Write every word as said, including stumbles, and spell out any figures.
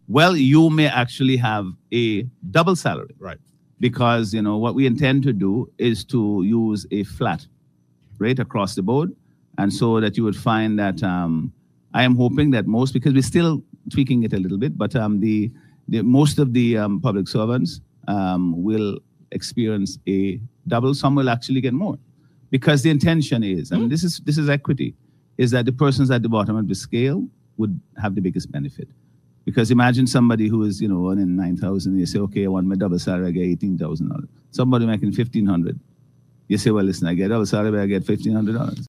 Well, you may actually have a double salary Right. because you know what we intend to do is to use a flat rate across the board, and so that you would find that um, I am hoping that most, because we're still tweaking it a little bit, but um, the, the most of the um, public servants um, will experience a double. Some will actually get more, because the intention is, I mean, this is this is equity, is that the persons at the bottom of the scale would have the biggest benefit. Because imagine somebody who is, you know, earning nine thousand, you say, okay, I want my double salary, I get eighteen thousand dollars. Somebody making fifteen hundred, you say, well, listen, I get double salary, I get fifteen hundred dollars.